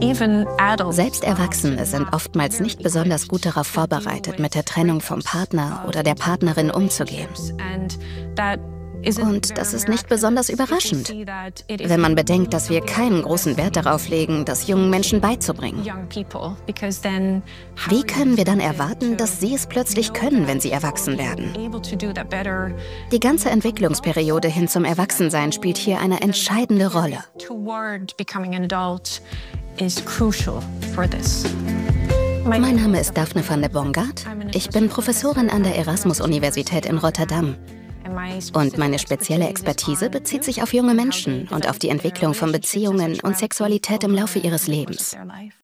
Selbst Erwachsene sind oftmals nicht besonders gut darauf vorbereitet, mit der Trennung vom Partner oder der Partnerin umzugehen. Und das ist nicht besonders überraschend, wenn man bedenkt, dass wir keinen großen Wert darauf legen, das jungen Menschen beizubringen. Wie können wir dann erwarten, dass sie es plötzlich können, wenn sie erwachsen werden? Die ganze Entwicklungsperiode hin zum Erwachsensein spielt hier eine entscheidende Rolle. Mein Name ist Daphne van der Bongard. Ich bin Professorin an der Erasmus-Universität in Rotterdam. Und meine spezielle Expertise bezieht sich auf junge Menschen und auf die Entwicklung von Beziehungen und Sexualität im Laufe ihres Lebens.